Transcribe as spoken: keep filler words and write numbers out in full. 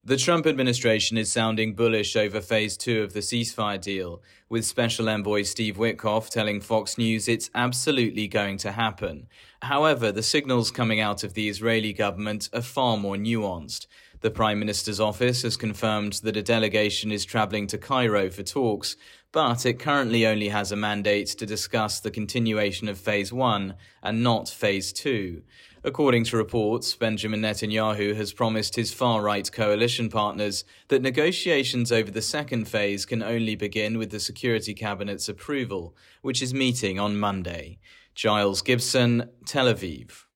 The Trump administration is sounding bullish over phase two of the ceasefire deal, with Special Envoy Steve Witkoff telling Fox News it's absolutely going to happen. However, the signals coming out of the Israeli government are far more nuanced. The Prime Minister's office has confirmed that a delegation is travelling to Cairo for talks, but it currently only has a mandate to discuss the continuation of phase one and not phase two. According to reports, Benjamin Netanyahu has promised his far-right coalition partners that negotiations over the second phase can only begin with the Security Cabinet's approval, which is meeting on Monday. Giles Gibson, Tel Aviv.